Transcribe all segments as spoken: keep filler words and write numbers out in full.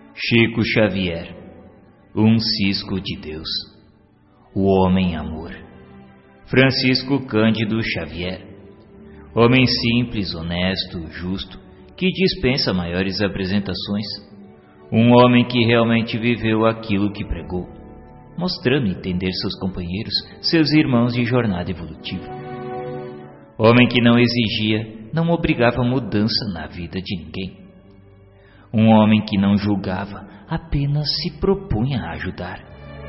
Chico Xavier, um cisco de Deus, o homem amor. Francisco Cândido Xavier, homem simples, honesto, justo, que dispensa maiores apresentações. Um homem que realmente viveu aquilo que pregou, mostrando entender seus companheiros, seus irmãos de jornada evolutiva. Homem que não exigia, não obrigava mudança na vida de ninguém. Um homem que não julgava, apenas se propunha a ajudar.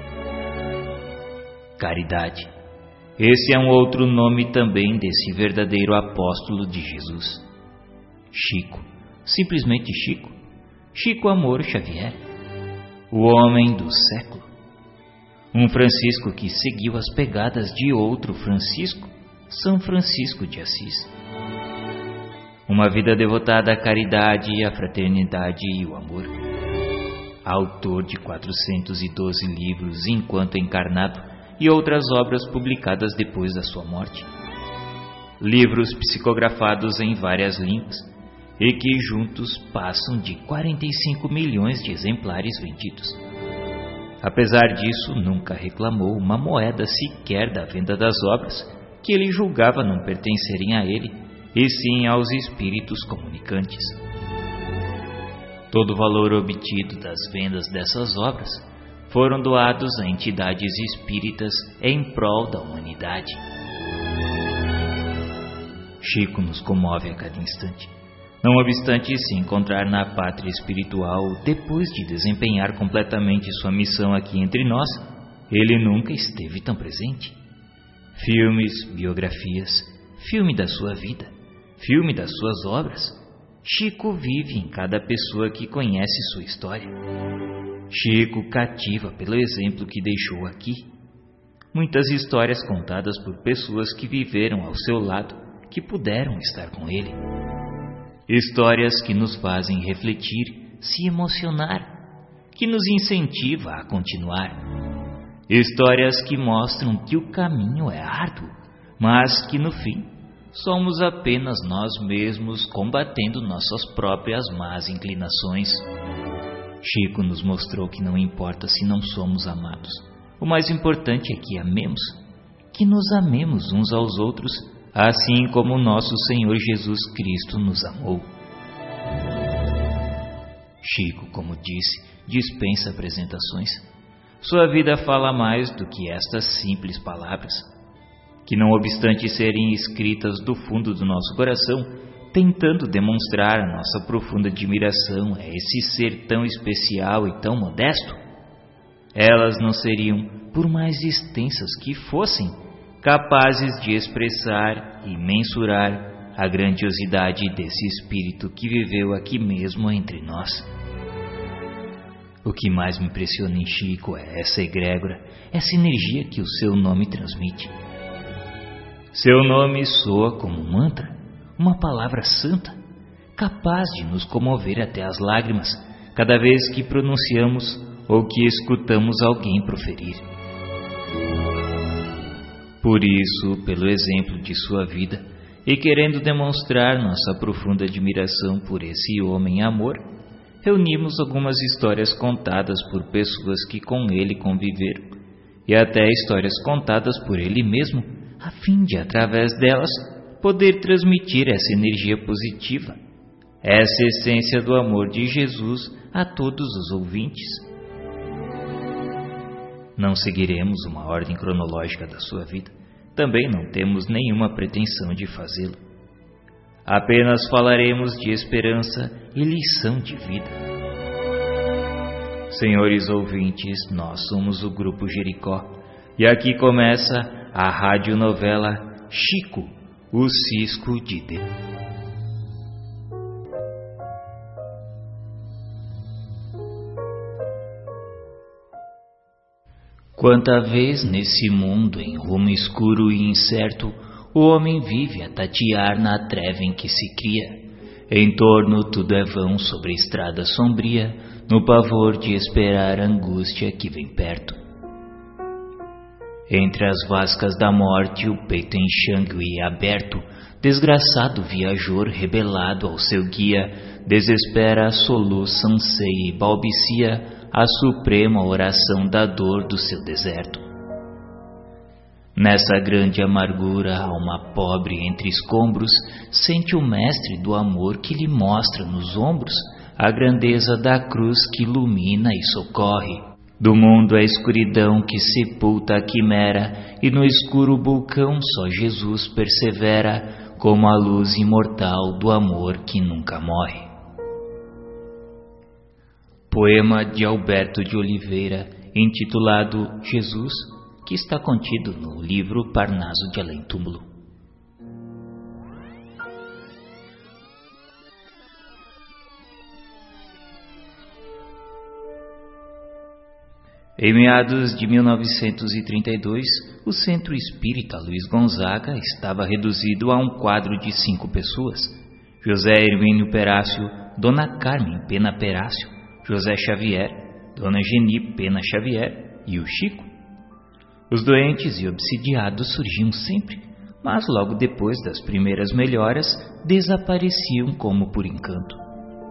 Caridade. Esse é um outro nome também desse verdadeiro apóstolo de Jesus. Chico, simplesmente Chico. Chico Amor Xavier, o homem do século. Um Francisco que seguiu as pegadas de outro Francisco, São Francisco de Assis. Uma vida devotada à caridade, à fraternidade e ao amor. Autor de quatrocentos e doze livros enquanto encarnado e outras obras publicadas depois da sua morte. Livros psicografados em várias línguas e que juntos passam de quarenta e cinco milhões de exemplares vendidos. Apesar disso, nunca reclamou uma moeda sequer da venda das obras que ele julgava não pertencerem a ele, e sim aos espíritos comunicantes. Todo o valor obtido das vendas dessas obras foram doados a entidades espíritas em prol da humanidade. Chico nos comove a cada instante. Não obstante se encontrar na pátria espiritual, depois de desempenhar completamente sua missão aqui entre nós, ele nunca esteve tão presente. Filmes, biografias, filme da sua vida, filme das suas obras. Chico vive em cada pessoa que conhece sua história. Chico cativa pelo exemplo que deixou aqui. Muitas histórias contadas por pessoas que viveram ao seu lado, que puderam estar com ele. Histórias que nos fazem refletir, se emocionar, que nos incentiva a continuar. Histórias que mostram que o caminho é árduo, mas que no fim somos apenas nós mesmos combatendo nossas próprias más inclinações. Chico nos mostrou que não importa se não somos amados. O mais importante é que amemos, que nos amemos uns aos outros, assim como o nosso Senhor Jesus Cristo nos amou. Chico, como disse, dispensa apresentações. Sua vida fala mais do que estas simples palavras, que não obstante serem escritas do fundo do nosso coração, tentando demonstrar a nossa profunda admiração a esse ser tão especial e tão modesto, elas não seriam, por mais extensas que fossem, capazes de expressar e mensurar a grandiosidade desse espírito que viveu aqui mesmo entre nós. O que mais me impressiona em Chico é essa egrégora, essa energia que o seu nome transmite. Seu nome soa como um mantra, uma palavra santa, capaz de nos comover até as lágrimas cada vez que pronunciamos ou que escutamos alguém proferir. Por isso, pelo exemplo de sua vida, e querendo demonstrar nossa profunda admiração por esse homem amor, reunimos algumas histórias contadas por pessoas que com ele conviveram, e até histórias contadas por ele mesmo, a fim de, através delas, poder transmitir essa energia positiva, essa essência do amor de Jesus a todos os ouvintes. Não seguiremos uma ordem cronológica da sua vida, também não temos nenhuma pretensão de fazê-lo. Apenas falaremos de esperança e lição de vida. Senhores ouvintes, nós somos o Grupo Jericó, e aqui começa a radionovela Chico, o Cisco de Deus. Quanta vez nesse mundo em rumo escuro e incerto, o homem vive a tatear na treva em que se cria. Em torno tudo é vão sobre a estrada sombria, no pavor de esperar a angústia que vem perto. Entre as vascas da morte, o peito enxangue e aberto, desgraçado viajor rebelado ao seu guia, desespera, soluça, anseia e balbucia a suprema oração da dor do seu deserto. Nessa grande amargura, a alma pobre entre escombros sente o mestre do amor que lhe mostra nos ombros a grandeza da cruz que ilumina e socorre. Do mundo a escuridão que sepulta a quimera, e no escuro vulcão só Jesus persevera, como a luz imortal do amor que nunca morre. Poema de Alberto de Oliveira, intitulado Jesus, que está contido no livro Parnaso de Além Túmulo. Em meados de mil novecentos e trinta e dois, o Centro Espírita Luiz Gonzaga estava reduzido a um quadro de cinco pessoas: José Hermínio Perácio, Dona Carmen Pena Perácio, José Xavier, Dona Geni Pena Xavier e o Chico. Os doentes e obsidiados surgiam sempre, mas logo depois das primeiras melhoras desapareciam como por encanto.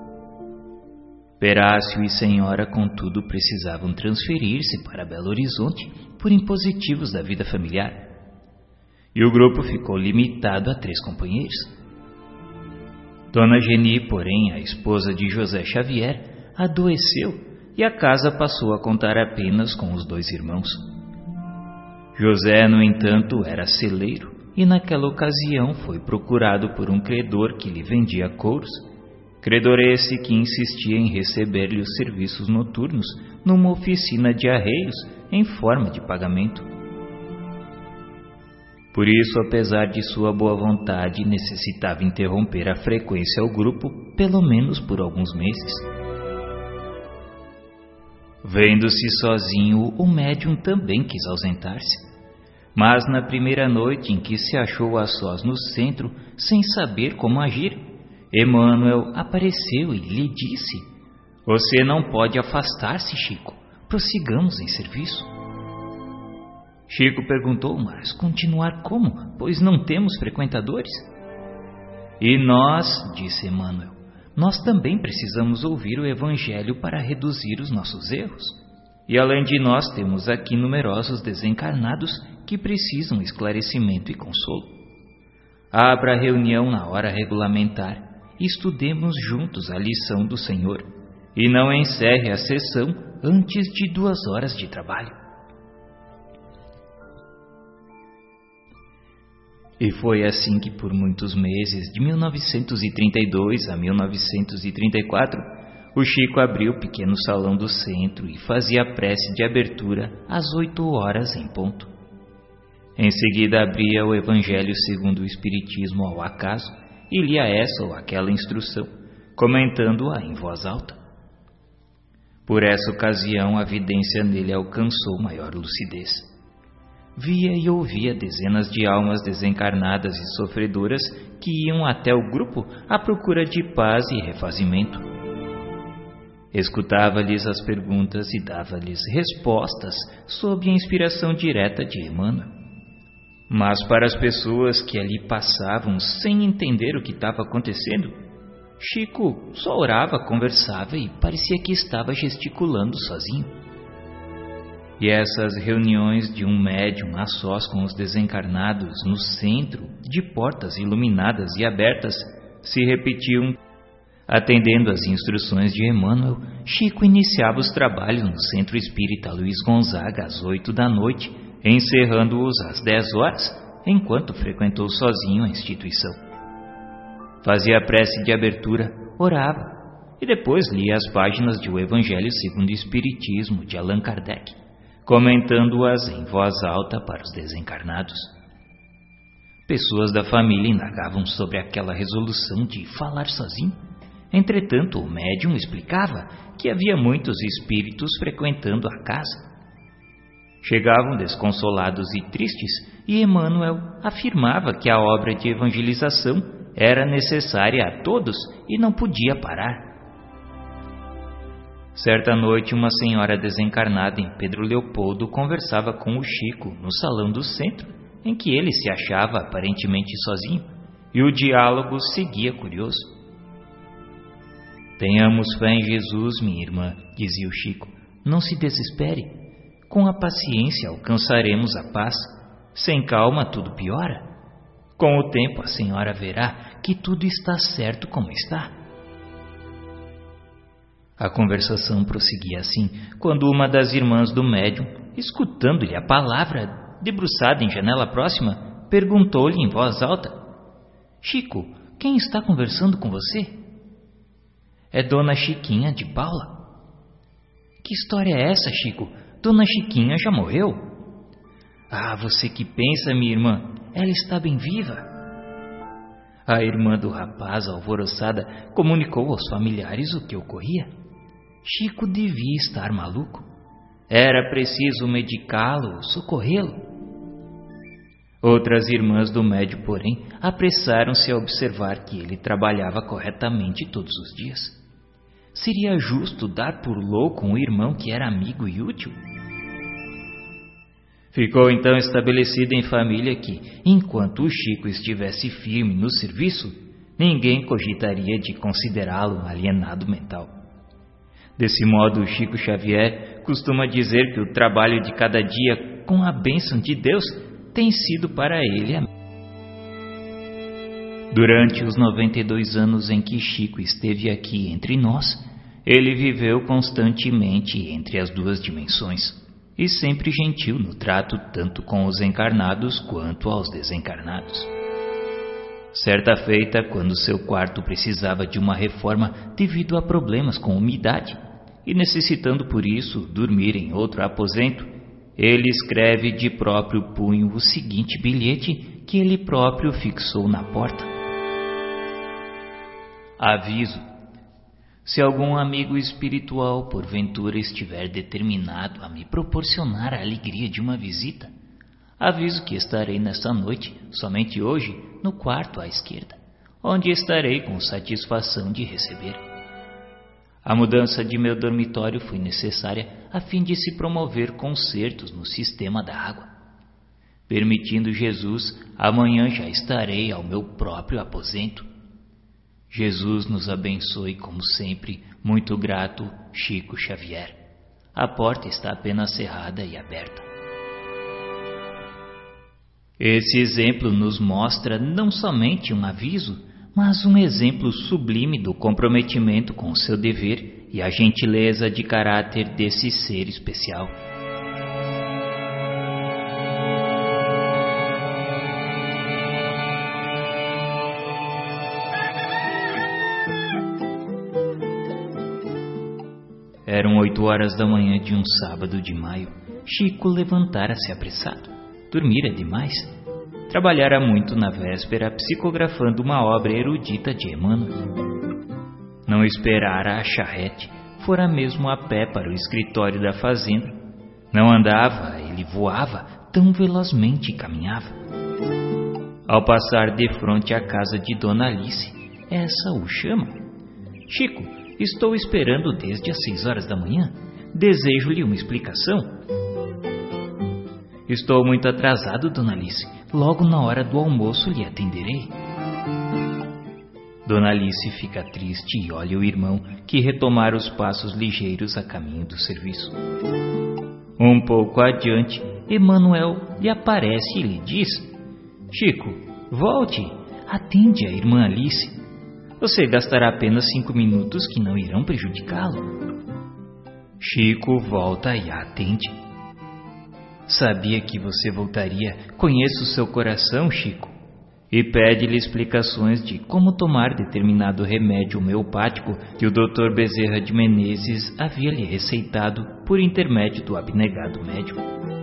Perácio e Senhora, contudo, precisavam transferir-se para Belo Horizonte por impositivos da vida familiar, e o grupo ficou limitado a três companheiros. Dona Geni, porém, a esposa de José Xavier, adoeceu e a casa passou a contar apenas com os dois irmãos. José, no entanto, era celeiro e naquela ocasião foi procurado por um credor que lhe vendia couros. Credor esse que insistia em receber-lhe os serviços noturnos numa oficina de arreios em forma de pagamento. Por isso, apesar de sua boa vontade, necessitava interromper a frequência ao grupo, pelo menos por alguns meses. Vendo-se sozinho, o médium também quis ausentar-se. Mas na primeira noite em que se achou a sós no centro, sem saber como agir, Emmanuel apareceu e lhe disse: "Você não pode afastar-se, Chico. Prossigamos em serviço." Chico perguntou: "Mas continuar como? Pois não temos frequentadores." "E nós," disse Emmanuel, "nós também precisamos ouvir o Evangelho para reduzir os nossos erros. E além de nós, temos aqui numerosos desencarnados que precisam esclarecimento e consolo. Abra a reunião na hora regulamentar e estudemos juntos a lição do Senhor, e não encerre a sessão antes de duas horas de trabalho." E foi assim que por muitos meses, de mil novecentos e trinta e dois a mil novecentos e trinta e quatro, o Chico abriu o pequeno salão do centro e fazia a prece de abertura às oito horas em ponto. Em seguida abria o Evangelho segundo o Espiritismo ao acaso e lia essa ou aquela instrução, comentando-a em voz alta. Por essa ocasião, a vidência nele alcançou maior lucidez. Via e ouvia dezenas de almas desencarnadas e sofredoras que iam até o grupo à procura de paz e refazimento. Escutava-lhes as perguntas e dava-lhes respostas sob a inspiração direta de Emmanuel. Mas para as pessoas que ali passavam sem entender o que estava acontecendo, Chico só orava, conversava e parecia que estava gesticulando sozinho. E essas reuniões de um médium a sós com os desencarnados no centro, de portas iluminadas e abertas, se repetiam. Atendendo às instruções de Emmanuel, Chico iniciava os trabalhos no Centro Espírita Luiz Gonzaga às oito da noite, encerrando-os às dez horas, enquanto frequentou sozinho a instituição. Fazia a prece de abertura, orava, e depois lia as páginas de O Evangelho segundo o Espiritismo, de Allan Kardec, comentando-as em voz alta para os desencarnados. Pessoas da família indagavam sobre aquela resolução de falar sozinho. Entretanto, o médium explicava que havia muitos espíritos frequentando a casa. Chegavam desconsolados e tristes, e Emmanuel afirmava que a obra de evangelização era necessária a todos e não podia parar. Certa noite, uma senhora desencarnada em Pedro Leopoldo conversava com o Chico no salão do centro, em que ele se achava aparentemente sozinho, e o diálogo seguia curioso. Tenhamos fé em Jesus, minha irmã, dizia o Chico. Não se desespere. Com a paciência alcançaremos a paz. Sem calma tudo piora. Com o tempo a senhora verá que tudo está certo como está. A conversação prosseguia assim, quando uma das irmãs do médium, escutando-lhe a palavra, debruçada em janela próxima, perguntou-lhe em voz alta: Chico, quem está conversando com você? É Dona Chiquinha de Paula. Que história é essa, Chico? Dona Chiquinha já morreu? Ah, você que pensa, minha irmã, ela está bem viva. A irmã do rapaz, alvoroçada, comunicou aos familiares o que ocorria. Chico devia estar maluco. Era preciso medicá-lo, socorrê-lo. Outras irmãs do médium, porém, apressaram-se a observar que ele trabalhava corretamente todos os dias. Seria justo dar por louco um irmão que era amigo e útil? Ficou então estabelecido em família que, enquanto o Chico estivesse firme no serviço, ninguém cogitaria de considerá-lo um alienado mental. Desse modo, Chico Xavier costuma dizer que o trabalho de cada dia, com a bênção de Deus, tem sido para ele a... Durante os noventa e dois anos em que Chico esteve aqui entre nós, ele viveu constantemente entre as duas dimensões e sempre gentil no trato tanto com os encarnados quanto aos desencarnados. Certa feita, quando seu quarto precisava de uma reforma devido a problemas com umidade e necessitando por isso dormir em outro aposento, ele escreve de próprio punho o seguinte bilhete que ele próprio fixou na porta: Aviso: se algum amigo espiritual porventura estiver determinado a me proporcionar a alegria de uma visita, aviso que estarei nesta noite, somente hoje, no quarto à esquerda, onde estarei com satisfação de receber. A mudança de meu dormitório foi necessária a fim de se promover consertos no sistema da água. Permitindo Jesus, amanhã já estarei ao meu próprio aposento. Jesus nos abençoe, como sempre, muito grato, Chico Xavier. A porta está apenas cerrada e aberta. Esse exemplo nos mostra não somente um aviso, mas um exemplo sublime do comprometimento com o seu dever e a gentileza de caráter desse ser especial. Eram oito horas da manhã de um sábado de maio. Chico levantara-se apressado. Dormira demais. Trabalhara muito na véspera, psicografando uma obra erudita de Emmanuel. Não esperara a charrete, fora mesmo a pé para o escritório da fazenda. Não andava, ele voava, tão velozmente caminhava. Ao passar de frente à casa de Dona Alice, essa o chama: Chico, estou esperando desde as seis horas da manhã. Desejo-lhe uma explicação. Estou muito atrasado, Dona Alice. Logo na hora do almoço lhe atenderei. Dona Alice fica triste e olha o irmão, que retomara os passos ligeiros a caminho do serviço. Um pouco adiante, Emmanuel lhe aparece e lhe diz: Chico, volte, atende a irmã Alice. Você gastará apenas cinco minutos que não irão prejudicá-lo. Chico volta e a atende. Sabia que você voltaria. Conheço seu coração, Chico. E pede-lhe explicações de como tomar determinado remédio homeopático que o doutor Bezerra de Menezes havia lhe receitado por intermédio do abnegado médium.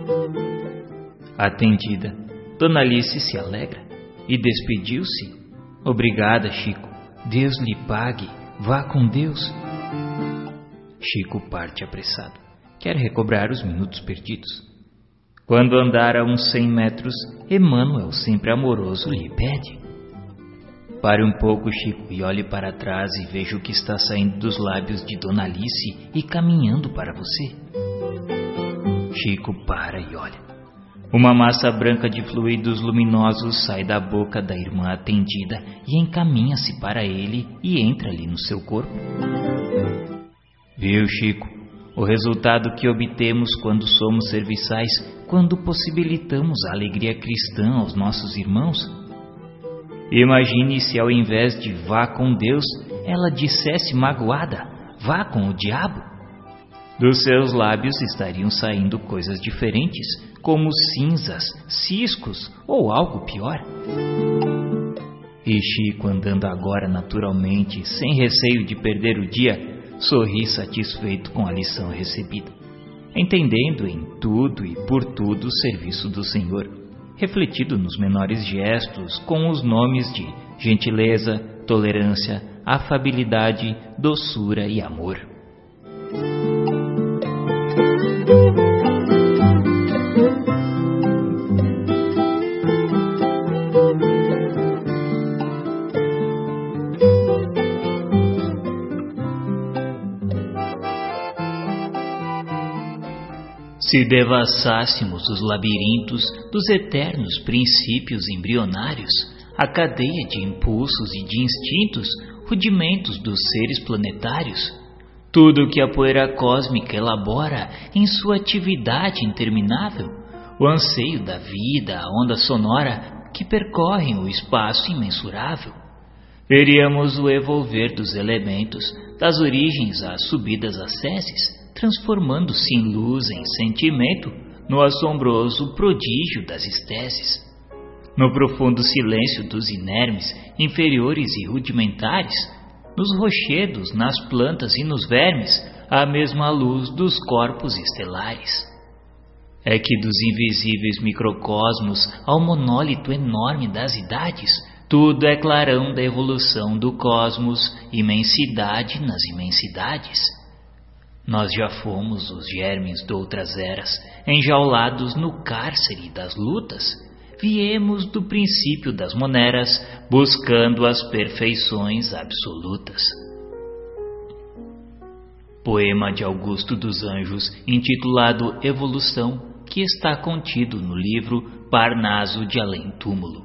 Atendida, Dona Alice se alegra e despediu-se. Obrigada, Chico. Deus lhe pague. Vá com Deus. Chico parte apressado. Quer recobrar os minutos perdidos. Quando andara uns cem metros, Emmanuel, sempre amoroso, lhe pede: Pare um pouco, Chico, e olhe para trás e veja o que está saindo dos lábios de Dona Alice e caminhando para você. Chico para e olha. Uma massa branca de fluidos luminosos sai da boca da irmã atendida e encaminha-se para ele e entra ali no seu corpo. Viu, Chico, o resultado que obtemos quando somos serviçais, quando possibilitamos a alegria cristã aos nossos irmãos? Imagine se ao invés de vá com Deus, ela dissesse magoada, vá com o diabo. Dos seus lábios estariam saindo coisas diferentes, como cinzas, ciscos ou algo pior. E Chico, andando agora naturalmente, sem receio de perder o dia, sorri satisfeito com a lição recebida, entendendo em tudo e por tudo o serviço do Senhor, refletido nos menores gestos com os nomes de gentileza, tolerância, afabilidade, doçura e amor. Se devassássemos os labirintos dos eternos princípios embrionários, a cadeia de impulsos e de instintos, rudimentos dos seres planetários, tudo o que a poeira cósmica elabora em sua atividade interminável, o anseio da vida, a onda sonora que percorrem o espaço imensurável, veríamos o evolver dos elementos, das origens às subidas acesses, transformando-se em luz, em sentimento, no assombroso prodígio das estéses. No profundo silêncio dos inermes, inferiores e rudimentares, nos rochedos, nas plantas e nos vermes, a mesma luz dos corpos estelares. É que dos invisíveis microcosmos ao monólito enorme das idades, tudo é clarão da evolução do cosmos, imensidade nas imensidades. Nós já fomos os germes de outras eras, enjaulados no cárcere das lutas. Viemos do princípio das moneras, buscando as perfeições absolutas. Poema de Augusto dos Anjos, intitulado Evolução, que está contido no livro Parnaso de Além Túmulo.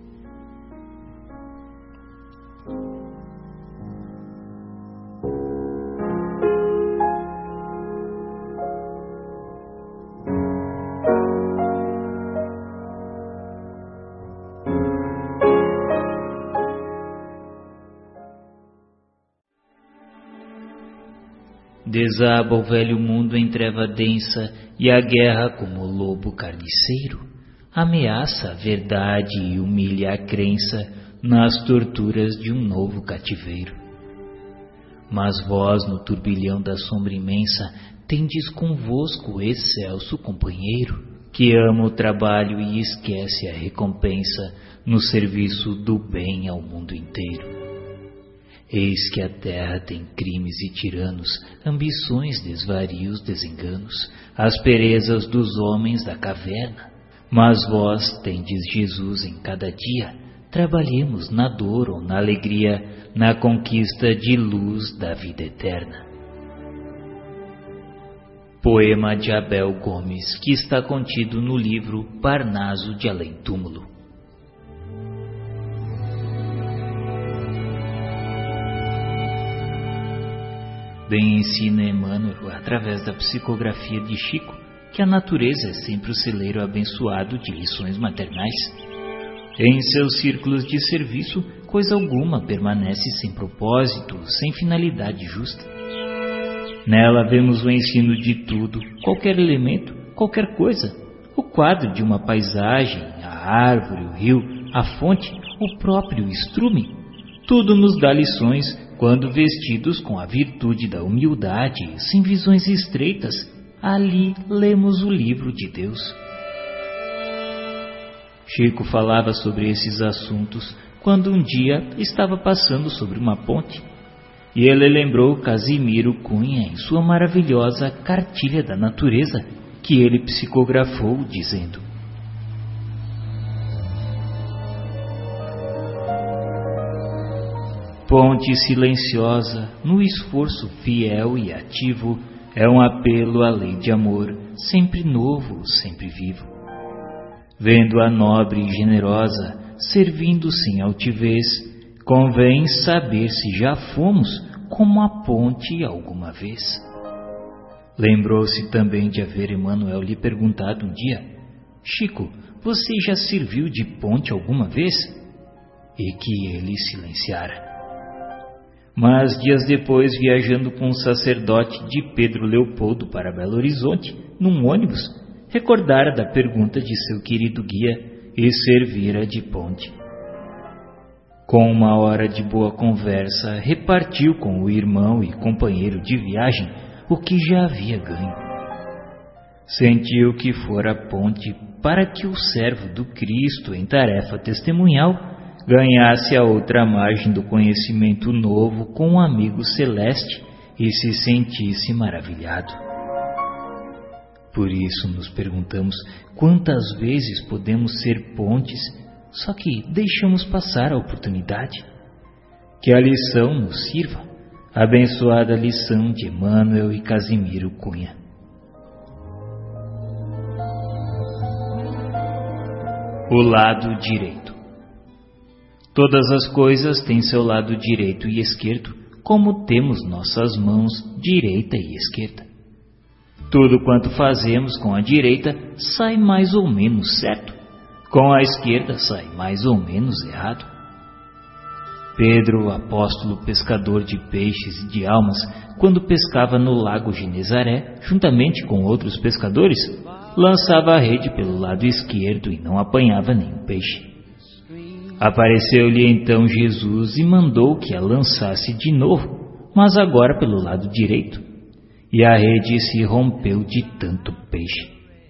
Desaba o velho mundo em treva densa e a guerra como lobo carniceiro ameaça a verdade e humilha a crença nas torturas de um novo cativeiro. Mas vós no turbilhão da sombra imensa tendes convosco o excelso companheiro que ama o trabalho e esquece a recompensa no serviço do bem ao mundo inteiro. Eis que a terra tem crimes e tiranos, ambições, desvarios, desenganos, asperezas dos homens da caverna. Mas vós tendes Jesus em cada dia, trabalhemos na dor ou na alegria, na conquista de luz da vida eterna. Poema de Abel Gomes, que está contido no livro Parnaso de Além Túmulo. Bem ensina Emmanuel, através da psicografia de Chico, que a natureza é sempre o celeiro abençoado de lições maternais. Em seus círculos de serviço, coisa alguma permanece sem propósito, sem finalidade justa. Nela vemos o ensino de tudo, qualquer elemento, qualquer coisa, o quadro de uma paisagem, a árvore, o rio, a fonte, o próprio estrume. Tudo nos dá lições quando vestidos com a virtude da humildade, sem visões estreitas, ali lemos o livro de Deus. Chico falava sobre esses assuntos quando um dia estava passando sobre uma ponte, e ele lembrou Casimiro Cunha em sua maravilhosa Cartilha da Natureza, que ele psicografou, dizendo: ponte silenciosa, no esforço fiel e ativo, é um apelo à lei de amor, sempre novo, sempre vivo. Vendo-a nobre e generosa, servindo sem altivez, convém saber se já fomos como a ponte alguma vez. Lembrou-se também de haver Emmanuel lhe perguntado um dia: Chico, você já serviu de ponte alguma vez? E que ele silenciara. Mas dias depois, viajando com o sacerdote de Pedro Leopoldo para Belo Horizonte, num ônibus, recordara da pergunta de seu querido guia e servira de ponte. Com uma hora de boa conversa, repartiu com o irmão e companheiro de viagem o que já havia ganho. Sentiu que fora ponte para que o servo do Cristo em tarefa testemunhal ganhasse a outra margem do conhecimento novo com um amigo celeste e se sentisse maravilhado. Por isso nos perguntamos quantas vezes podemos ser pontes, só que deixamos passar a oportunidade. Que a lição nos sirva, abençoada lição de Emmanuel e Casimiro Cunha. O lado direito. Todas as coisas têm seu lado direito e esquerdo, como temos nossas mãos direita e esquerda. Tudo quanto fazemos com a direita sai mais ou menos certo, com a esquerda sai mais ou menos errado. Pedro, apóstolo pescador de peixes e de almas, quando pescava no lago Genezaré, juntamente com outros pescadores, lançava a rede pelo lado esquerdo e não apanhava nenhum peixe. Apareceu-lhe então Jesus e mandou que a lançasse de novo, mas agora pelo lado direito, e a rede se rompeu de tanto peixe.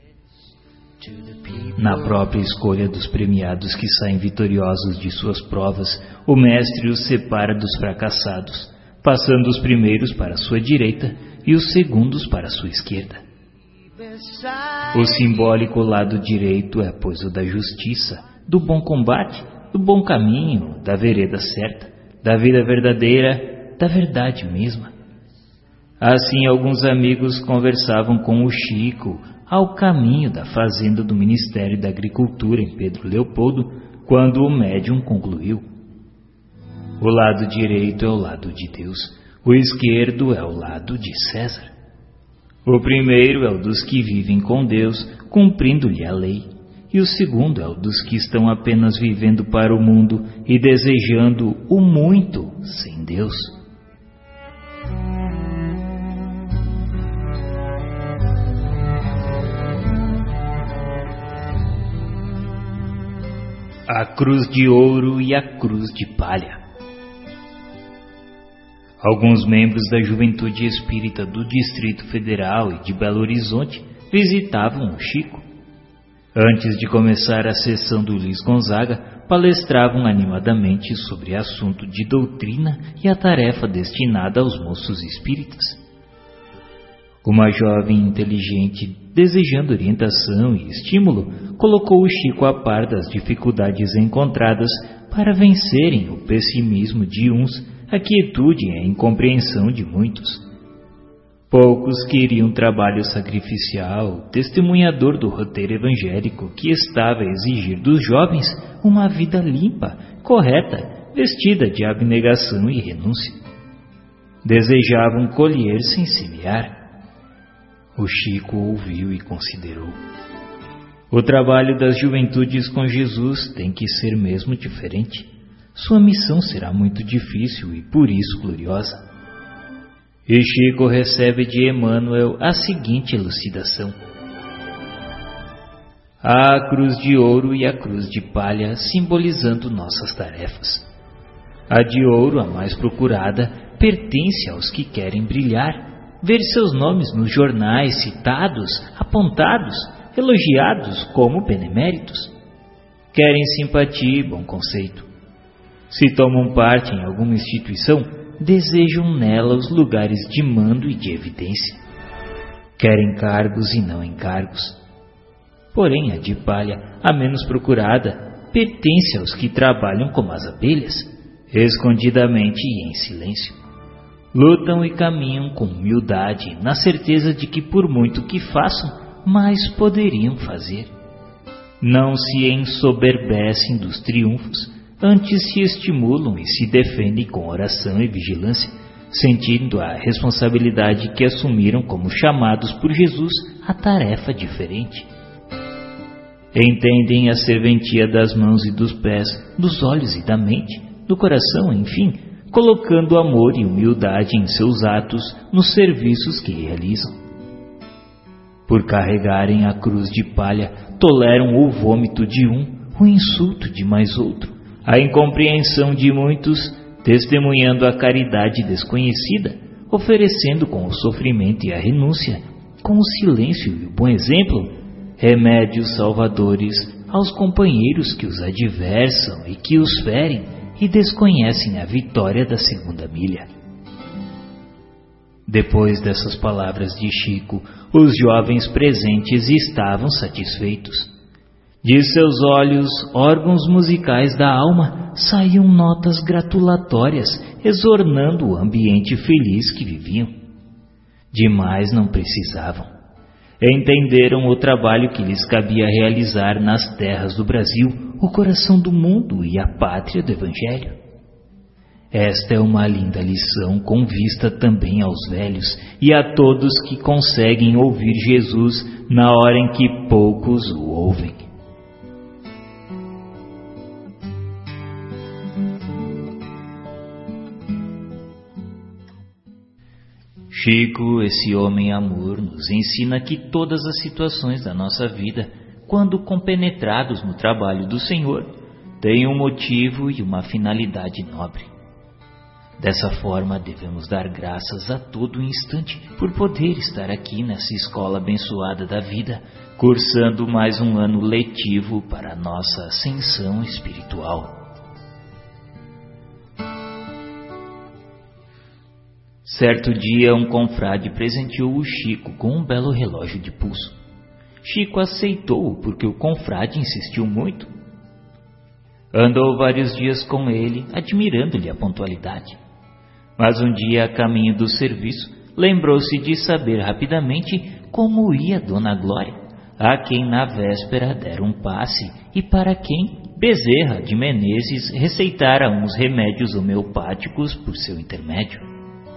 Na própria escolha dos premiados que saem vitoriosos de suas provas, o Mestre os separa dos fracassados, passando os primeiros para a sua direita e os segundos para a sua esquerda. O simbólico lado direito é, pois, o da justiça, do bom combate, do bom caminho, da vereda certa, da vida verdadeira, da verdade mesma. Assim, alguns amigos conversavam com o Chico ao caminho da fazenda do Ministério da Agricultura em Pedro Leopoldo, quando o médium concluiu: o lado direito é o lado de Deus, o esquerdo é o lado de César. O primeiro é o dos que vivem com Deus, cumprindo-lhe a lei. E o segundo é o dos que estão apenas vivendo para o mundo e desejando o muito sem Deus. A cruz de ouro e a cruz de palha. Alguns membros da juventude espírita do Distrito Federal e de Belo Horizonte visitavam o Chico. Antes de começar a sessão do Luiz Gonzaga, palestravam animadamente sobre assunto de doutrina e a tarefa destinada aos moços espíritas. Uma jovem inteligente, desejando orientação e estímulo, colocou o Chico a par das dificuldades encontradas para vencerem o pessimismo de uns, a quietude e a incompreensão de muitos. Poucos queriam trabalho sacrificial, testemunhador do roteiro evangélico que estava a exigir dos jovens uma vida limpa, correta, vestida de abnegação e renúncia. Desejavam colher sem semear. O Chico ouviu e considerou. O trabalho das juventudes com Jesus tem que ser mesmo diferente. Sua missão será muito difícil e por isso gloriosa. E Chico recebe de Emmanuel a seguinte elucidação: há a cruz de ouro e a cruz de palha simbolizando nossas tarefas. A de ouro, a mais procurada, pertence aos que querem brilhar, ver seus nomes nos jornais citados, apontados, elogiados como beneméritos. Querem simpatia e bom conceito. Se tomam parte em alguma instituição, desejam nela os lugares de mando e de evidência. Querem cargos e não encargos. Porém, a de palha, a menos procurada, pertence aos que trabalham como as abelhas, escondidamente e em silêncio. Lutam e caminham com humildade, na certeza de que por muito que façam, mais poderiam fazer. não se ensoberbecem dos triunfos, antes se estimulam e se defendem com oração e vigilância, sentindo a responsabilidade que assumiram como chamados por Jesus a tarefa diferente. Entendem a serventia das mãos e dos pés, dos olhos e da mente, do coração, enfim, colocando amor e humildade em seus atos nos serviços que realizam. Por carregarem a cruz de palha, toleram o vômito de um, o insulto de mais outro, a incompreensão de muitos, testemunhando a caridade desconhecida, oferecendo com o sofrimento e a renúncia, com o silêncio e o bom exemplo, remédios salvadores aos companheiros que os adversam e que os ferem e desconhecem a vitória da segunda milha. Depois dessas palavras de Chico, os jovens presentes estavam satisfeitos. De seus olhos, órgãos musicais da alma, saíam notas gratulatórias, exornando o ambiente feliz que viviam. Demais não precisavam. Entenderam o trabalho que lhes cabia realizar nas terras do Brasil, o coração do mundo e a pátria do Evangelho. Esta é uma linda lição com vista também aos velhos e a todos que conseguem ouvir Jesus na hora em que poucos o ouvem. Chico, esse homem amor, nos ensina que todas as situações da nossa vida, quando compenetrados no trabalho do Senhor, têm um motivo e uma finalidade nobre. Dessa forma, devemos dar graças a todo instante por poder estar aqui nessa escola abençoada da vida, cursando mais um ano letivo para a nossa ascensão espiritual. Certo dia, um confrade presenteou o Chico com um belo relógio de pulso. Chico aceitou porque o confrade insistiu muito. Andou vários dias com ele, admirando-lhe a pontualidade. Mas um dia, a caminho do serviço, lembrou-se de saber rapidamente como ia Dona Glória, a quem na véspera dera um passe e para quem Bezerra de Menezes receitara uns remédios homeopáticos por seu intermédio.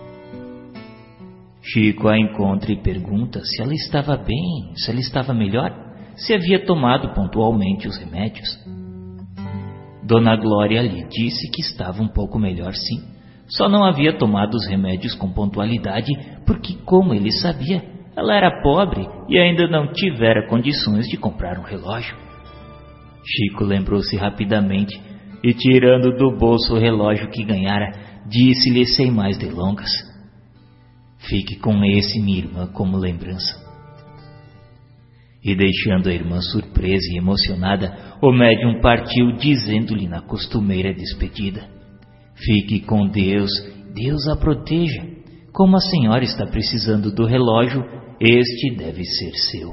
Chico a encontra e pergunta se ela estava bem, se ela estava melhor, se havia tomado pontualmente os remédios. Dona Glória lhe disse que estava um pouco melhor sim, só não havia tomado os remédios com pontualidade porque, como ele sabia, ela era pobre e ainda não tivera condições de comprar um relógio. Chico lembrou-se rapidamente e, tirando do bolso o relógio que ganhara, disse-lhe sem mais delongas: "Fique com esse, minha irmã, como lembrança." E deixando a irmã surpresa e emocionada, o médium partiu dizendo-lhe na costumeira despedida: "Fique com Deus, Deus a proteja. Como a senhora está precisando do relógio, este deve ser seu."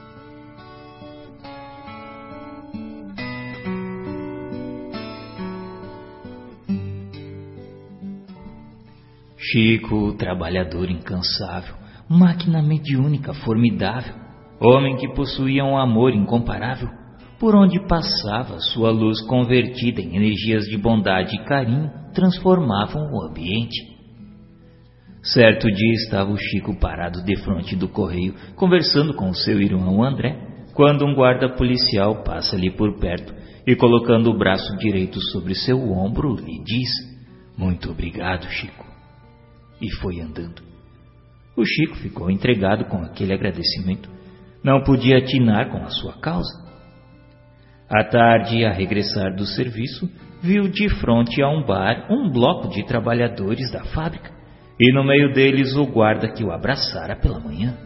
Chico, trabalhador incansável, máquina mediúnica formidável, homem que possuía um amor incomparável, por onde passava, sua luz convertida em energias de bondade e carinho transformavam o ambiente. Certo dia estava o Chico parado defronte do correio, conversando com seu irmão André, quando um guarda policial passa-lhe por perto e, colocando o braço direito sobre seu ombro, lhe diz: "Muito obrigado, Chico." E foi andando. O Chico ficou entregado com aquele agradecimento. Não podia atinar com a sua causa. À tarde, a regressar do serviço, viu de frente a um bar um bloco de trabalhadores da fábrica, e no meio deles o guarda que o abraçara pela manhã.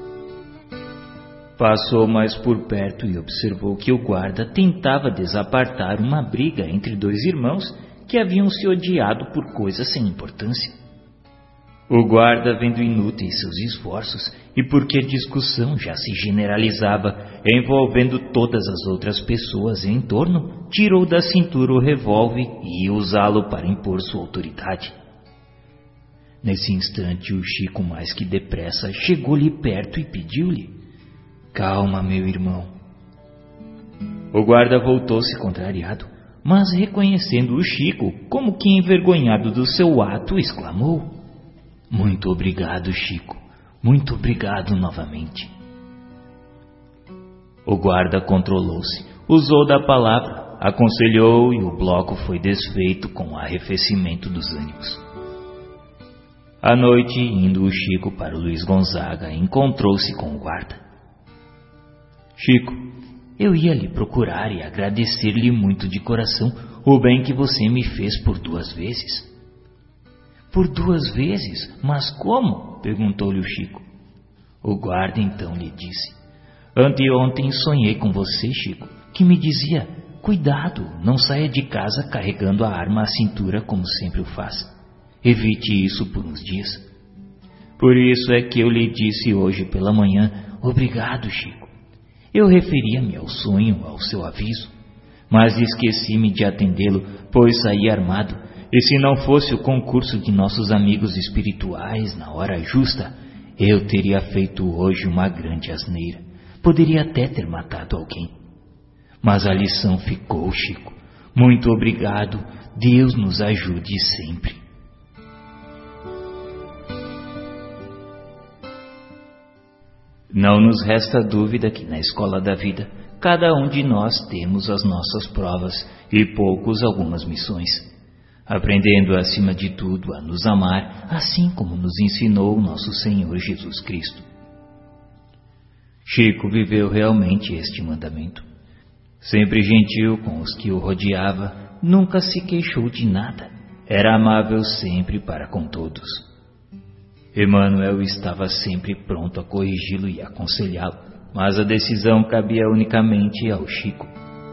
Passou mais por perto e observou que o guarda tentava desapartar uma briga entre dois irmãos que haviam se odiado por coisas sem importância. O guarda, vendo inúteis seus esforços e porque a discussão já se generalizava, envolvendo todas as outras pessoas em torno, tirou da cintura o revólver e ia usá-lo para impor sua autoridade. Nesse instante, o Chico, mais que depressa, chegou-lhe perto e pediu-lhe: "Calma, meu irmão." O guarda voltou-se contrariado, mas reconhecendo o Chico, como que envergonhado do seu ato, exclamou: "Muito obrigado, Chico, muito obrigado novamente." O guarda controlou-se, usou da palavra, aconselhou e o bloco foi desfeito com o arrefecimento dos ânimos. À noite, indo o Chico para o Luiz Gonzaga, encontrou-se com o guarda. "Chico, eu ia lhe procurar e agradecer-lhe muito de coração o bem que você me fez por duas vezes." "Por duas vezes? Mas como?" perguntou-lhe o Chico. O guarda então lhe disse: "Anteontem sonhei com você, Chico, que me dizia: cuidado, não saia de casa carregando a arma à cintura como sempre o faz. Evite isso por uns dias. Por isso é que eu lhe disse hoje pela manhã: obrigado, Chico. Eu referia-me ao sonho, ao seu aviso, mas esqueci-me de atendê-lo, pois saí armado, e se não fosse o concurso de nossos amigos espirituais na hora justa, eu teria feito hoje uma grande asneira. Poderia até ter matado alguém. Mas a lição ficou, Chico. Muito obrigado. Deus nos ajude sempre." Não nos resta dúvida que na escola da vida, cada um de nós temos as nossas provas e poucos algumas missões, aprendendo acima de tudo a nos amar, assim como nos ensinou o nosso Senhor Jesus Cristo. Chico viveu realmente este mandamento. Sempre gentil com os que o rodeava, nunca se queixou de nada, era amável sempre para com todos. Emmanuel estava sempre pronto a corrigi-lo e aconselhá-lo, mas a decisão cabia unicamente ao Chico.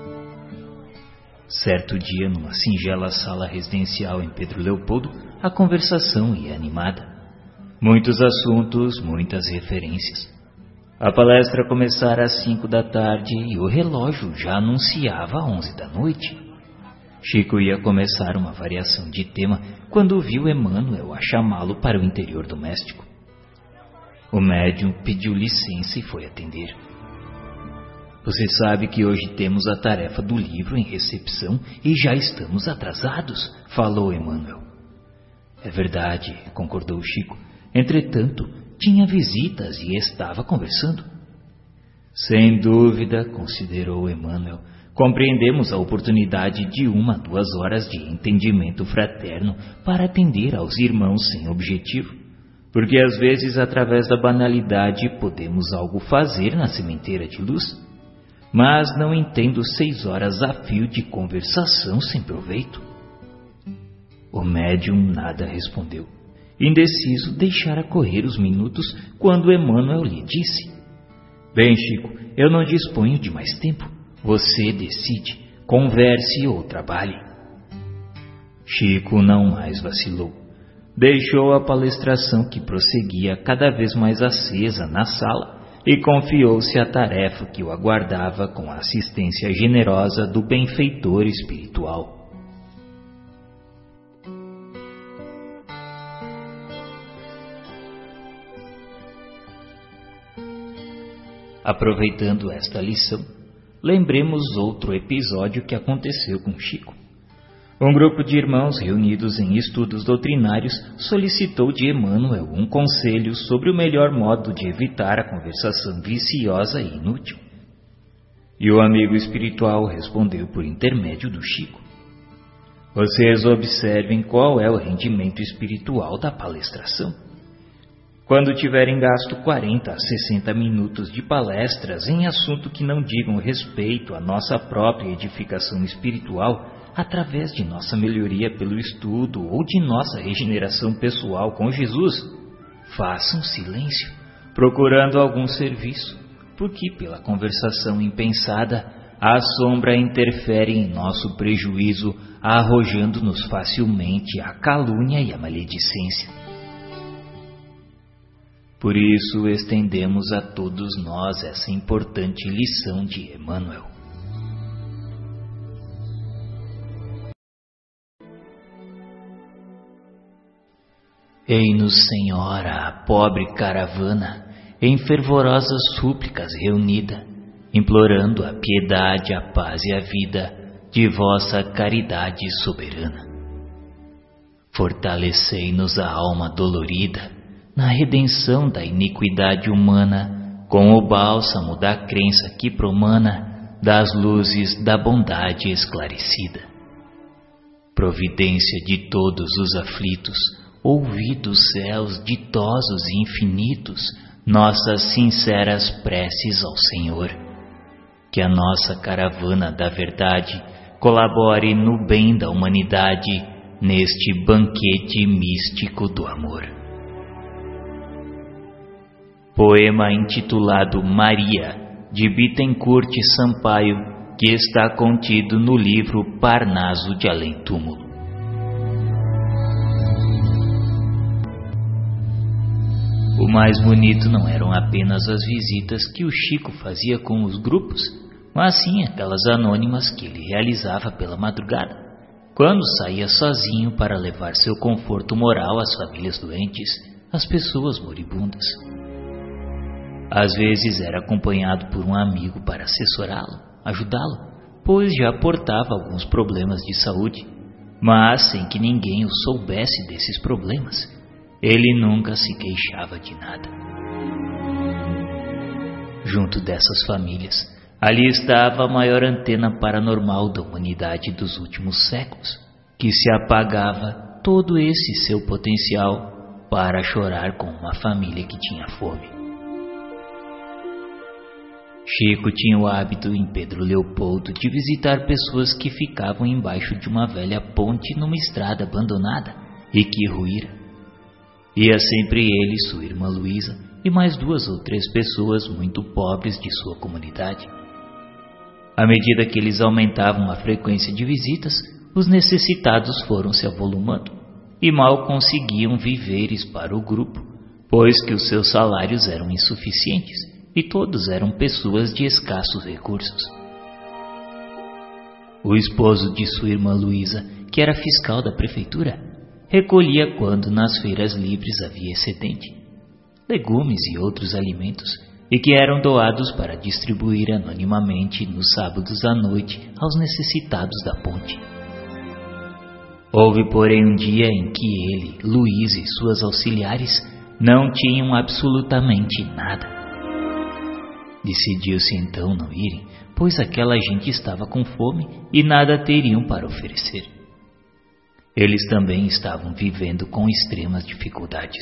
Certo dia, numa singela sala residencial em Pedro Leopoldo, a conversação ia animada. Muitos assuntos, muitas referências. A palestra começara às cinco da tarde e o relógio já anunciava onze da noite. Chico ia começar uma variação de tema quando viu Emmanuel a chamá-lo para o interior doméstico. O médium pediu licença e foi atender. "Você sabe que hoje temos a tarefa do livro em recepção e já estamos atrasados", falou Emmanuel. "É verdade", concordou Chico. "Entretanto, tinha visitas e estava conversando." "Sem dúvida", considerou Emmanuel, "compreendemos a oportunidade de uma, duas horas de entendimento fraterno para atender aos irmãos sem objetivo, porque às vezes, através da banalidade, podemos algo fazer na sementeira de luz. Mas não entendo seis horas a fio de conversação sem proveito." O médium nada respondeu. Indeciso, deixara correr os minutos quando Emmanuel lhe disse: "Bem, Chico, eu não disponho de mais tempo. Você decide, converse ou trabalhe." Chico não mais vacilou. Deixou a palestração que prosseguia cada vez mais acesa na sala e confiou-se à tarefa que o aguardava com a assistência generosa do benfeitor espiritual. Aproveitando esta lição, lembremos outro episódio que aconteceu com Chico. Um grupo de irmãos reunidos em estudos doutrinários solicitou de Emmanuel um conselho sobre o melhor modo de evitar a conversação viciosa e inútil. E o amigo espiritual respondeu por intermédio do Chico: "Vocês observem qual é o rendimento espiritual da palestração. Quando tiverem gasto quarenta a sessenta minutos de palestras em assunto que não digam respeito à nossa própria edificação espiritual, através de nossa melhoria pelo estudo ou de nossa regeneração pessoal com Jesus, façam silêncio, procurando algum serviço, porque pela conversação impensada, a sombra interfere em nosso prejuízo, arrojando-nos facilmente a calúnia e a maledicência. Por isso, estendemos a todos nós essa importante lição de Emmanuel. Ei-nos, Senhora, a pobre caravana, em fervorosas súplicas reunida, implorando a piedade, a paz e a vida de vossa caridade soberana. Fortalecei-nos a alma dolorida na redenção da iniquidade humana, com o bálsamo da crença que promana das luzes da bondade esclarecida. Providência de todos os aflitos, ouvi dos céus ditosos e infinitos nossas sinceras preces ao Senhor. Que a nossa caravana da verdade colabore no bem da humanidade neste banquete místico do amor. Poema intitulado Maria, de Bittencourt Sampaio, que está contido no livro Parnaso de Além-Túmulo. O mais bonito não eram apenas as visitas que o Chico fazia com os grupos, mas sim aquelas anônimas que ele realizava pela madrugada, quando saía sozinho para levar seu conforto moral às famílias doentes, às pessoas moribundas. Às vezes era acompanhado por um amigo para assessorá-lo, ajudá-lo, pois já portava alguns problemas de saúde, mas sem que ninguém o soubesse desses problemas. Ele nunca se queixava de nada. Junto dessas famílias, ali estava a maior antena paranormal da humanidade dos últimos séculos, que se apagava todo esse seu potencial para chorar com uma família que tinha fome. Chico tinha o hábito em Pedro Leopoldo de visitar pessoas que ficavam embaixo de uma velha ponte numa estrada abandonada e que ruíra. Ia sempre ele, sua irmã Luísa e mais duas ou três pessoas muito pobres de sua comunidade. À medida que eles aumentavam a frequência de visitas, os necessitados foram se avolumando e mal conseguiam víveres para o grupo, pois que os seus salários eram insuficientes e todos eram pessoas de escassos recursos. O esposo de sua irmã Luísa, que era fiscal da prefeitura, recolhia quando nas feiras livres havia excedente, legumes e outros alimentos, e que eram doados para distribuir anonimamente nos sábados à noite aos necessitados da ponte. Houve, porém, um dia em que ele, Luísa e suas auxiliares não tinham absolutamente nada. Decidiu-se então não irem, pois aquela gente estava com fome e nada teriam para oferecer. Eles também estavam vivendo com extremas dificuldades.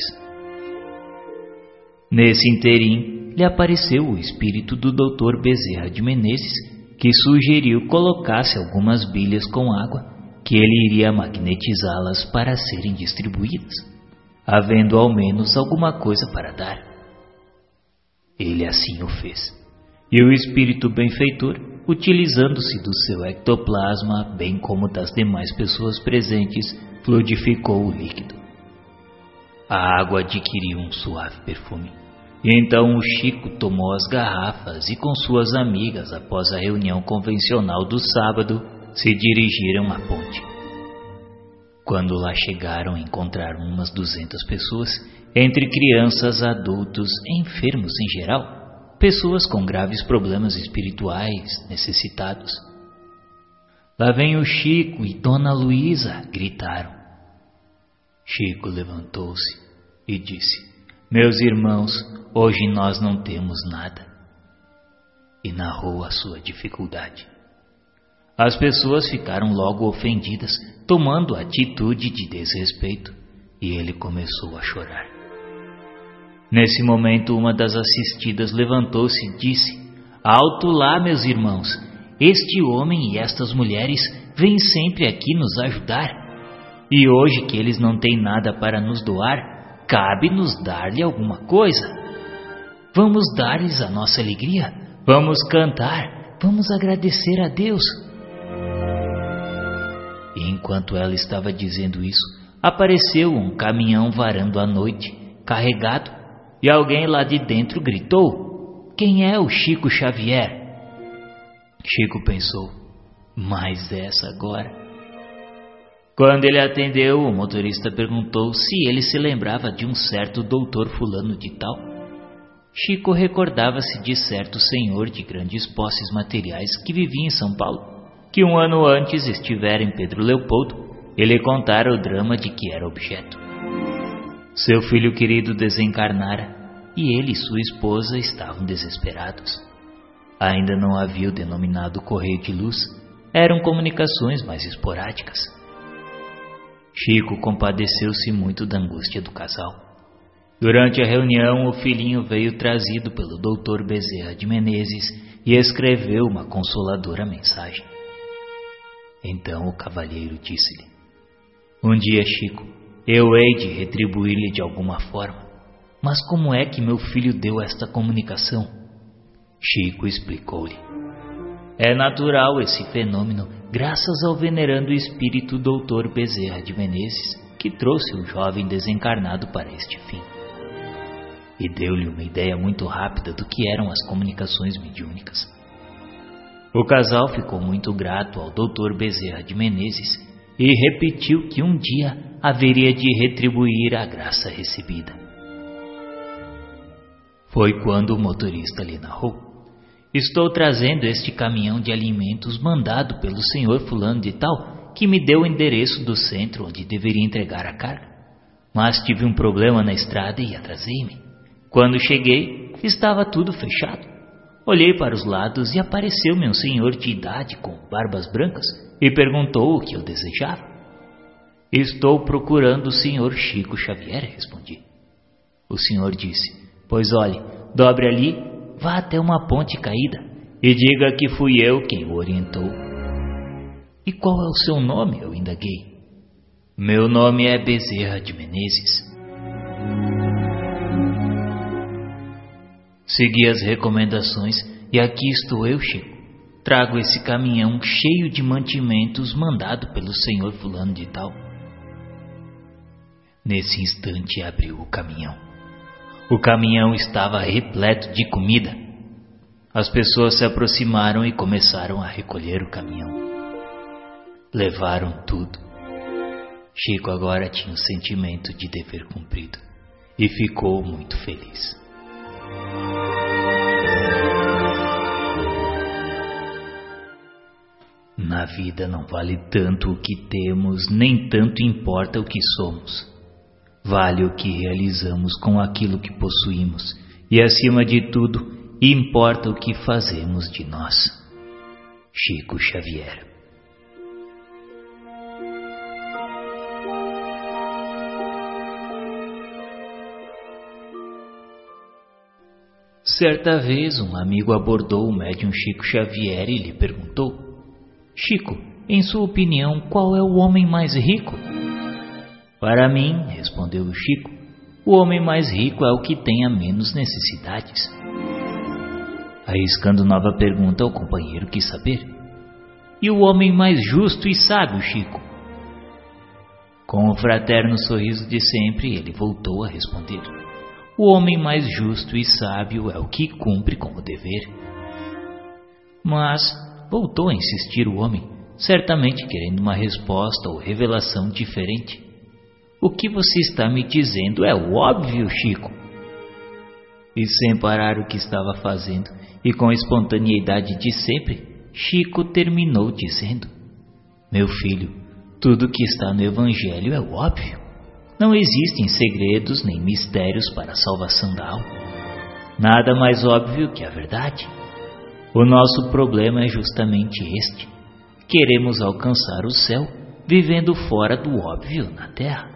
Nesse interim, lhe apareceu o espírito do doutor Bezerra de Menezes, que sugeriu colocasse algumas bilhas com água, que ele iria magnetizá-las para serem distribuídas, havendo ao menos alguma coisa para dar. Ele assim o fez, e o espírito benfeitor, utilizando-se do seu ectoplasma, bem como das demais pessoas presentes, fluidificou o líquido. A água adquiriu um suave perfume, e então o Chico tomou as garrafas e com suas amigas, após a reunião convencional do sábado, se dirigiram à ponte. Quando lá chegaram, encontraram umas duzentas pessoas, entre crianças, adultos, enfermos em geral, pessoas com graves problemas espirituais, necessitados. Lá vem o Chico e Dona Luísa, gritaram. Chico levantou-se e disse: meus irmãos, hoje nós não temos nada. E narrou a sua dificuldade. As pessoas ficaram logo ofendidas, tomando atitude de desrespeito, e ele começou a chorar. Nesse momento, uma das assistidas levantou-se e disse: alto lá, meus irmãos, este homem e estas mulheres vêm sempre aqui nos ajudar, e hoje que eles não têm nada para nos doar, cabe-nos dar-lhe alguma coisa. Vamos dar-lhes a nossa alegria, vamos cantar, vamos agradecer a Deus. E enquanto ela estava dizendo isso, apareceu um caminhão varando a noite, carregado, e alguém lá de dentro gritou: quem é o Chico Xavier? Chico pensou: mas essa agora? Quando ele atendeu, o motorista perguntou se ele se lembrava de um certo doutor fulano de tal. Chico recordava-se de certo senhor de grandes posses materiais que vivia em São Paulo, que um ano antes estivera em Pedro Leopoldo e lhe contara o drama de que era objeto. Seu filho querido desencarnara e ele e sua esposa estavam desesperados. Ainda não havia o denominado correio de luz, eram comunicações mais esporádicas. Chico compadeceu-se muito da angústia do casal. Durante a reunião, o filhinho veio trazido pelo doutor Bezerra de Menezes e escreveu uma consoladora mensagem. Então o cavalheiro disse-lhe: Um dia, Chico, eu hei de retribuir-lhe de alguma forma, mas como é que meu filho deu esta comunicação? Chico explicou-lhe: É natural esse fenômeno, graças ao venerando espírito doutor Bezerra de Menezes, que trouxe o jovem desencarnado para este fim. E deu-lhe uma ideia muito rápida do que eram as comunicações mediúnicas. O casal ficou muito grato ao doutor Bezerra de Menezes e repetiu que um dia haveria de retribuir a graça recebida. Foi quando o motorista lhe narrou: Estou trazendo este caminhão de alimentos mandado pelo senhor fulano de tal, que me deu o endereço do centro onde deveria entregar a carga. Mas tive um problema na estrada e atrasei-me. Quando cheguei, estava tudo fechado. Olhei para os lados e apareceu-me um senhor de idade com barbas brancas e perguntou o que eu desejava. Estou procurando o senhor Chico Xavier, respondi. O senhor disse: Pois olhe, dobre ali, vá até uma ponte caída e diga que fui eu quem o orientou. E qual é o seu nome? Eu indaguei. Meu nome é Bezerra de Menezes. Segui as recomendações e aqui estou eu, Chico. Trago esse caminhão cheio de mantimentos mandado pelo senhor fulano de tal. Nesse instante abriu o caminhão. O caminhão estava repleto de comida. As pessoas se aproximaram e começaram a recolher o caminhão. Levaram tudo. Chico agora tinha o sentimento de dever cumprido e ficou muito feliz. Na vida não vale tanto o que temos, nem tanto importa o que somos. Vale o que realizamos com aquilo que possuímos e, acima de tudo, importa o que fazemos de nós. Chico Xavier. Certa vez, um amigo abordou o médium Chico Xavier e lhe perguntou: Chico, em sua opinião, qual é o homem mais rico? Para mim, respondeu o Chico, o homem mais rico é o que tenha menos necessidades. Arriscando nova pergunta, o companheiro quis saber: E o homem mais justo e sábio, Chico? Com o fraterno sorriso de sempre, ele voltou a responder: O homem mais justo e sábio é o que cumpre com o dever. Mas voltou a insistir o homem, certamente querendo uma resposta ou revelação diferente. O que você está me dizendo é o óbvio, Chico. E sem parar o que estava fazendo e com a espontaneidade de sempre, Chico terminou dizendo: Meu filho, tudo que está no Evangelho é o óbvio. Não existem segredos nem mistérios para a salvação da alma. Nada mais óbvio que a verdade. O nosso problema é justamente este. Queremos alcançar o céu vivendo fora do óbvio na terra.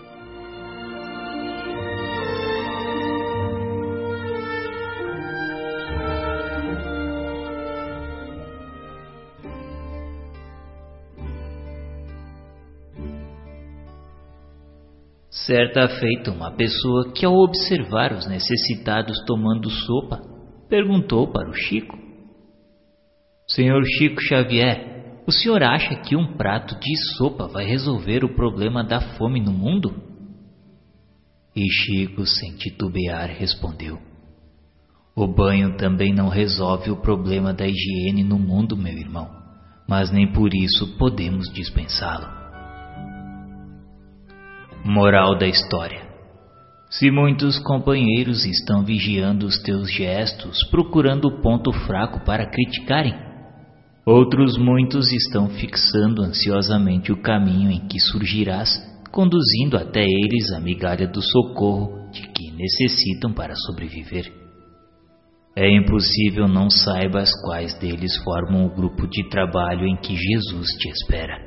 Certa feita, uma pessoa que, ao observar os necessitados tomando sopa, perguntou para o Chico: Senhor Chico Xavier, o senhor acha que um prato de sopa vai resolver o problema da fome no mundo? E Chico, sem titubear, respondeu: O banho também não resolve o problema da higiene no mundo, meu irmão, mas nem por isso podemos dispensá-lo. Moral da história: Se muitos companheiros estão vigiando os teus gestos, procurando o ponto fraco para criticarem, outros muitos estão fixando ansiosamente o caminho em que surgirás, conduzindo até eles a migalha do socorro de que necessitam para sobreviver. É impossível não saibas quais deles formam o grupo de trabalho em que Jesus te espera.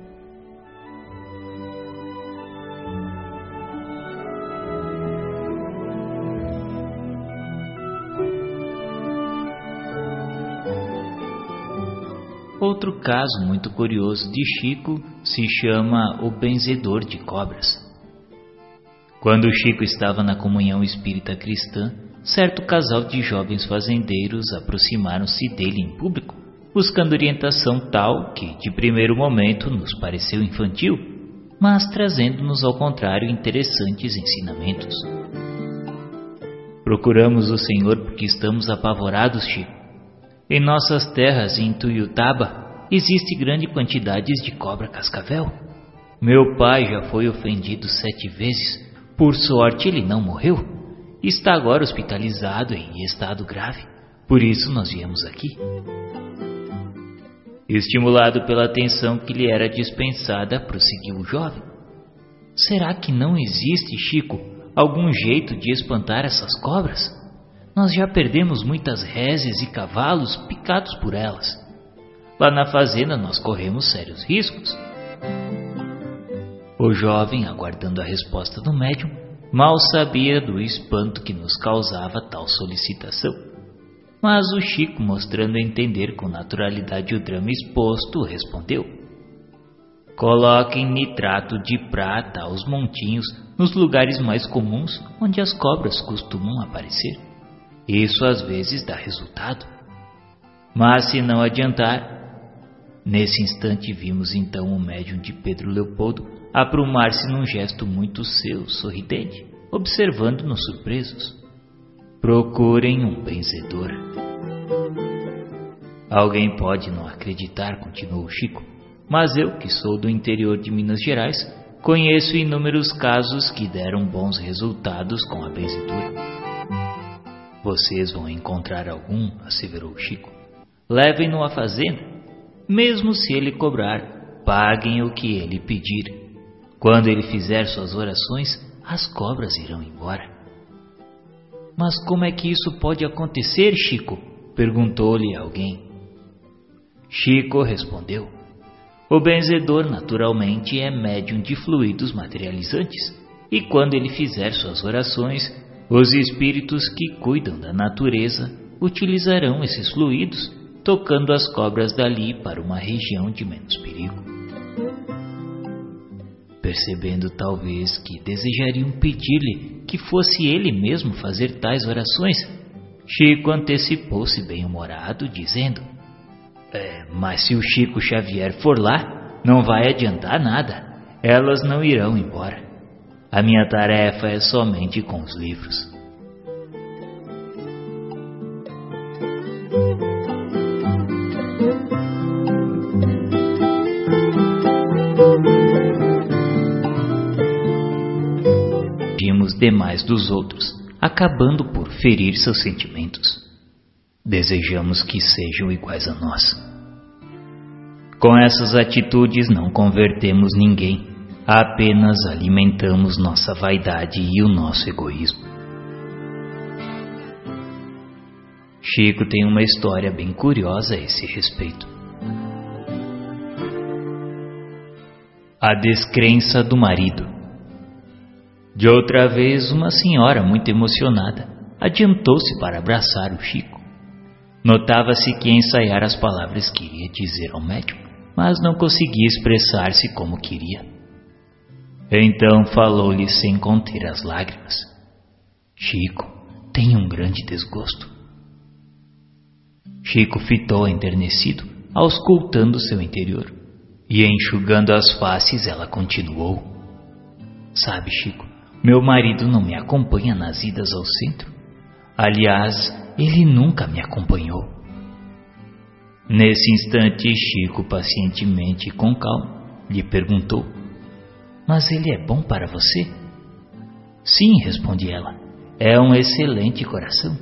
Outro caso muito curioso de Chico se chama o benzedor de cobras. Quando Chico estava na comunhão espírita cristã, certo casal de jovens fazendeiros aproximaram-se dele em público, buscando orientação tal que, de primeiro momento, nos pareceu infantil, mas trazendo-nos ao contrário interessantes ensinamentos. Procuramos o Senhor porque estamos apavorados, Chico. Em nossas terras, em Tuiutaba, existe grande quantidade de cobra cascavel. Meu pai já foi ofendido sete vezes. Por sorte, ele não morreu. Está agora hospitalizado em estado grave. Por isso nós viemos aqui. Estimulado pela atenção que lhe era dispensada, prosseguiu o jovem. Será que não existe, Chico, algum jeito de espantar essas cobras? Nós já perdemos muitas reses e cavalos picados por elas. Lá na fazenda nós corremos sérios riscos. O jovem, aguardando a resposta do médium, mal sabia do espanto que nos causava tal solicitação. Mas o Chico, mostrando entender com naturalidade o drama exposto, respondeu: coloquem nitrato de prata aos montinhos nos lugares mais comuns onde as cobras costumam aparecer. Isso às vezes dá resultado. Mas se não adiantar... Nesse instante vimos então o médium de Pedro Leopoldo aprumar-se num gesto muito seu, sorridente, observando-nos surpresos. Procurem um benzedor. Alguém pode não acreditar, continuou Chico, mas eu, que sou do interior de Minas Gerais, conheço inúmeros casos que deram bons resultados com a benzedura. Vocês vão encontrar algum, asseverou Chico. Levem-no à fazenda. Mesmo se ele cobrar, paguem o que ele pedir. Quando ele fizer suas orações, as cobras irão embora. Mas como é que isso pode acontecer, Chico? Perguntou-lhe alguém. Chico respondeu. O benzedor naturalmente é médium de fluidos materializantes, e quando ele fizer suas orações, os espíritos que cuidam da natureza utilizarão esses fluidos, tocando as cobras dali para uma região de menos perigo. Percebendo talvez que desejariam pedir-lhe que fosse ele mesmo fazer tais orações, Chico antecipou-se bem-humorado, dizendo: é, mas se o Chico Xavier for lá, não vai adiantar nada. Elas não irão embora. A minha tarefa é somente com os livros. Exigimos demais dos outros, acabando por ferir seus sentimentos. Desejamos que sejam iguais a nós. Com essas atitudes não convertemos ninguém. Apenas alimentamos nossa vaidade e o nosso egoísmo. Chico tem uma história bem curiosa a esse respeito. A descrença do marido. De outra vez, uma senhora muito emocionada adiantou-se para abraçar o Chico. Notava-se que ia ensaiar as palavras que iria dizer ao médium, mas não conseguia expressar-se como queria. Então falou-lhe sem conter as lágrimas. Chico, tenho um grande desgosto. Chico fitou enternecido, auscultando seu interior, e enxugando as faces ela continuou. Sabe, Chico, meu marido não me acompanha nas idas ao centro. Aliás, ele nunca me acompanhou. Nesse instante, Chico, pacientemente e com calma, lhe perguntou: mas ele é bom para você? Sim, responde ela, é um excelente coração.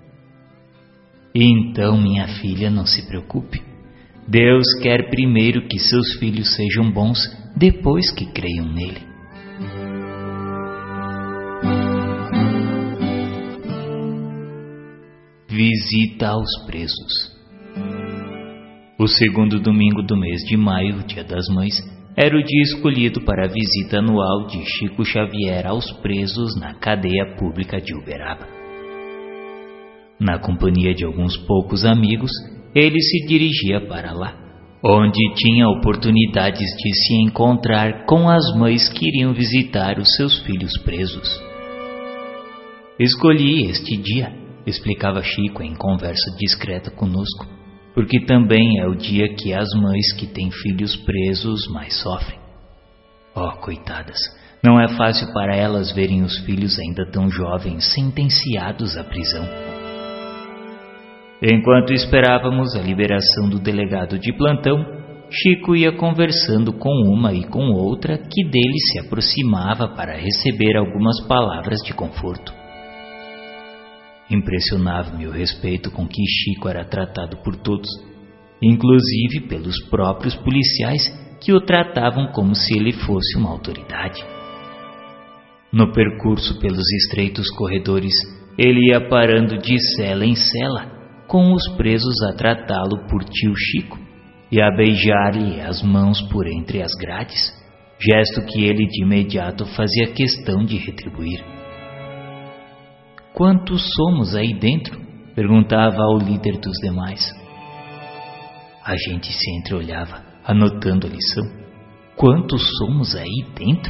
Então, minha filha, não se preocupe. Deus quer primeiro que seus filhos sejam bons, depois que creiam nele. Visita aos presos. O segundo domingo do mês de maio, Dia das Mães, era o dia escolhido para a visita anual de Chico Xavier aos presos na cadeia pública de Uberaba. Na companhia de alguns poucos amigos, ele se dirigia para lá, onde tinha oportunidades de se encontrar com as mães que iriam visitar os seus filhos presos. Escolhi este dia, explicava Chico em conversa discreta conosco, porque também é o dia que as mães que têm filhos presos mais sofrem. Oh, coitadas, não é fácil para elas verem os filhos ainda tão jovens sentenciados à prisão. Enquanto esperávamos a liberação do delegado de plantão, Chico ia conversando com uma e com outra que dele se aproximava para receber algumas palavras de conforto. Impressionava-me o respeito com que Chico era tratado por todos, inclusive pelos próprios policiais que o tratavam como se ele fosse uma autoridade. No percurso pelos estreitos corredores, ele ia parando de cela em cela, com os presos a tratá-lo por tio Chico e a beijar-lhe as mãos por entre as grades, gesto que ele de imediato fazia questão de retribuir. Quantos somos aí dentro? Perguntava ao líder dos demais. A gente se entreolhava, anotando a lição. Quantos somos aí dentro?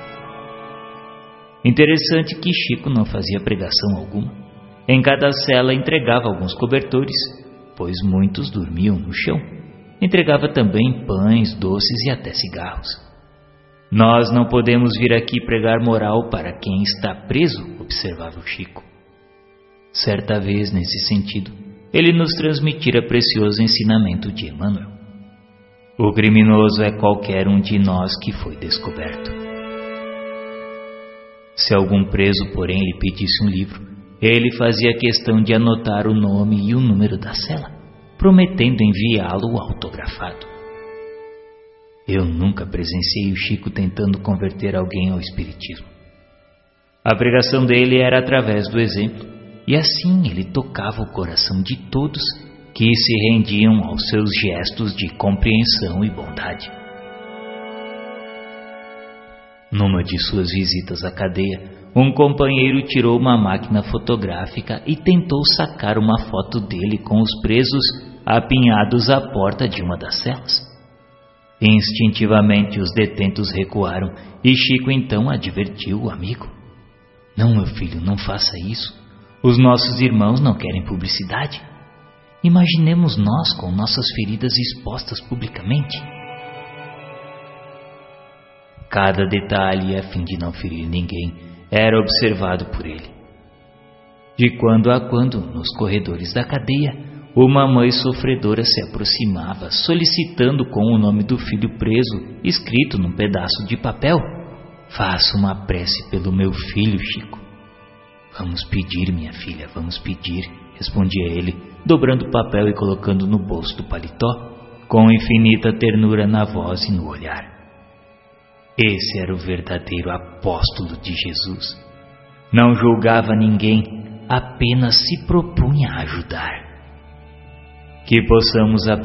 Interessante que Chico não fazia pregação alguma. Em cada cela entregava alguns cobertores, pois muitos dormiam no chão. Entregava também pães, doces e até cigarros. Nós não podemos vir aqui pregar moral para quem está preso, observava o Chico. Certa vez, nesse sentido, ele nos transmitira precioso ensinamento de Emmanuel. O criminoso é qualquer um de nós que foi descoberto. Se algum preso, porém, lhe pedisse um livro, ele fazia questão de anotar o nome e o número da cela, prometendo enviá-lo autografado. Eu nunca presenciei o Chico tentando converter alguém ao espiritismo. A pregação dele era através do exemplo, e assim ele tocava o coração de todos que se rendiam aos seus gestos de compreensão e bondade. Numa de suas visitas à cadeia, um companheiro tirou uma máquina fotográfica e tentou sacar uma foto dele com os presos apinhados à porta de uma das celas. Instintivamente os detentos recuaram e Chico então advertiu o amigo. Não, meu filho, não faça isso. Os nossos irmãos não querem publicidade. Imaginemos nós com nossas feridas expostas publicamente. Cada detalhe, a fim de não ferir ninguém, era observado por ele. De quando a quando, nos corredores da cadeia, uma mãe sofredora se aproximava, solicitando com o nome do filho preso, escrito num pedaço de papel: faça uma prece pelo meu filho, Chico. Vamos pedir, minha filha, vamos pedir, respondia ele, dobrando o papel e colocando no bolso do paletó, com infinita ternura na voz e no olhar. Esse era o verdadeiro apóstolo de Jesus. Não julgava ninguém, apenas se propunha a ajudar. Que possamos a...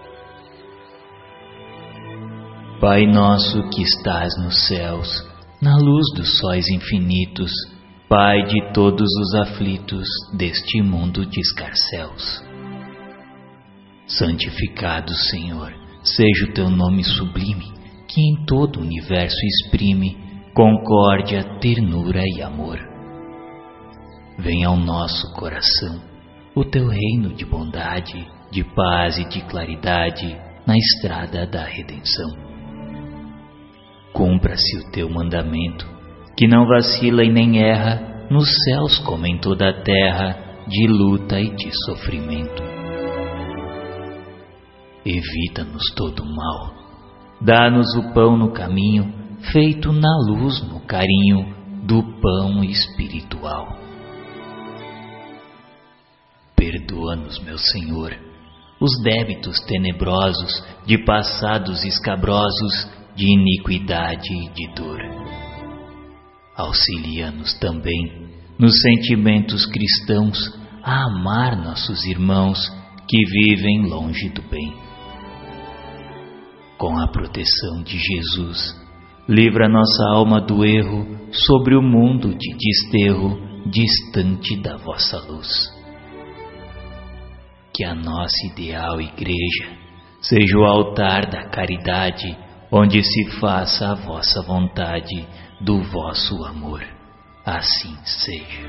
Pai nosso que estás nos céus, na luz dos sóis infinitos, Pai de todos os aflitos deste mundo de escarcéus. Santificado, Senhor, seja o teu nome sublime, que em todo o universo exprime concórdia, ternura e amor. Venha ao nosso coração o teu reino de bondade, de paz e de claridade na estrada da redenção. Cumpra-se o teu mandamento, que não vacila e nem erra, nos céus como em toda a terra, de luta e de sofrimento. Evita-nos todo o mal, dá-nos o pão no caminho, feito na luz, no carinho, do pão espiritual. Perdoa-nos, meu Senhor, os débitos tenebrosos de passados escabrosos, de iniquidade e de dor. Auxilia-nos também nos sentimentos cristãos a amar nossos irmãos que vivem longe do bem. Com a proteção de Jesus, livra nossa alma do erro sobre o mundo de desterro, distante da vossa luz. Que a nossa ideal igreja seja o altar da caridade, onde se faça a vossa vontade do vosso amor. Assim seja.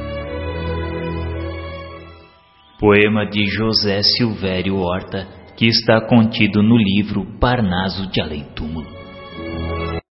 Poema de José Silvério Horta, que está contido no livro Parnaso de Além-Túmulo.